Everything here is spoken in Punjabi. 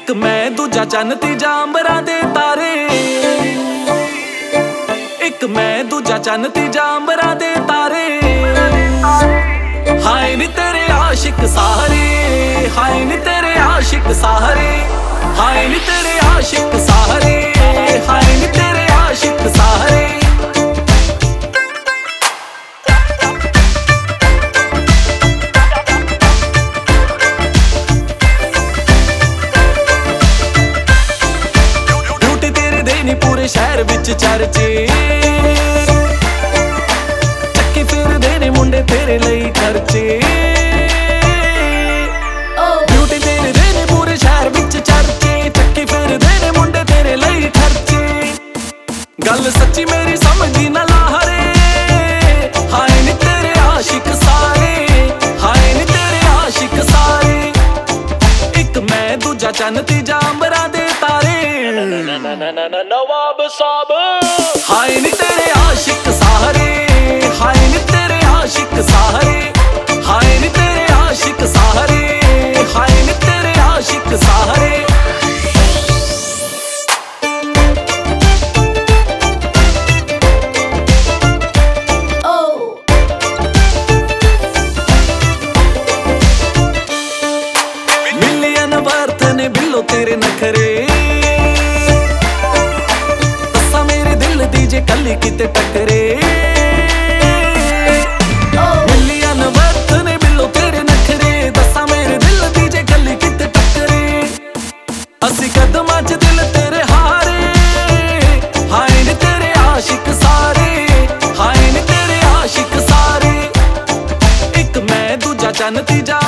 ਇੱਕ ਮੈਂ ਦੂਜਾ ਚੰਨ ਤੀਜਾ ਅੰਬਰਾਂ ਦੇ ਤਾਰੇ। ਇੱਕ ਮੈਂ ਦੂਜਾ ਚੰਨ ਤੀਜਾ ਅੰਬਰਾਂ ਦੇ ਤਾਰੇ। ਹਾਏ ਨੀ ਤੇਰੇ ਆਸ਼ਿਕ ਸਾਰੇ, ਹਾਏ ਨੀ ਤੇਰੇ ਆਸ਼ਿਕ ਸਾਰੇ, ਹਾਏ ਨੀ ਤੇਰੇ ਆਸ਼ਿਕ ਸਾਰੇ, ਹਾਏ ਨੀ ਤੇਰੇ ਆਸ਼ਿਕ ਸਾਰੇ। ਪੂਰੇ ਸ਼ਹਿਰ ਵਿੱਚ ਚਰਚੇ, ਚੱਕੀ ਫਿਰਦੇ ਨੇ ਮੁੰਡੇ ਤੇਰੇ ਲਈ ਖਰਚੇ। ਬਿਊਟੀ ਤੇਰੇ ਦੇ ਨੇ ਪੂਰੇ ਸ਼ਹਿਰ ਵਿੱਚ ਚਰਚੇ, ਚੱਕੀ ਫਿਰਦੇ ਨੇ ਮੁੰਡੇ ਤੇਰੇ ਲਈ ਖਰਚੇ। ਗੱਲ ਸੱਚੀ ਮੇਰੀ ਸਮਝੀ ਨਾ ਲਾਹਰੇ, ਹਾਏ ਨੀ ਤੇਰੇ ਆਸ਼ਿਕ ਸਾਰੇ, ਹਾਏ ਨੀ ਤੇਰੇ ਆਸ਼ਿਕ ਸਾਰੇ। ਇੱਕ ਮੈਂ ਦੂਜਾ ਚੰਨ ਤੀਜਾ ਅੰਬਰਾਂ ਦੇ ਤਾਰੇ। ਨਵਾਬ ਸਾਬ ਹਾਏ ਨੀ ਤੇਰੇ ਆਸ਼ਿਕ ਸਾਰੇ, ਹਾਏ ਨੀ ਤੇਰੇ ਆਸ਼ਿਕ ਸਾਰੇ, ਹਾਏ ਨੀ ਤੇਰੇ ਆਸ਼ਿਕ ਸਾਰੇ, ਹਾਏ ਨੀ ਤੇਰੇ ਆਸ਼ਿਕ ਸਾਰੇ। ਮਿਲੀਅਨ ਵਰਤ ਨੇ ਬਿੱਲੋ ਤੇਰੇ ਨਖਰੇ, ਜੇ ਕੱਲੀ ਕਿਤੇ ਟੱਕਰੇ। ਮਿਲੀਅਨ ਵਰਤ ਨੇ ਬਿੱਲੋ ਤੇਰੇ ਨਖਰੇ, ਦੱਸਾਂ ਮੇਰੇ ਦਿਲ ਦੀ ਜੇ ਕੱਲੀ ਕਿਤੇ ਟੱਕਰੇ। ਅਸੀਂ ਕਦਮਾਂ 'ਚ ਦਿਲ ਤੇਰੇ ਹਾਰੇ, ਹਾਏ ਨੀ ਤੇਰੇ ਆਸ਼ਿਕ ਸਾਰੇ, ਹਾਏ ਨੀ ਤੇਰੇ ਆਸ਼ਿਕ ਸਾਰੇ। ਇੱਕ ਮੈਂ ਦੂਜਾ ਚੰਨ ਤੀਜਾ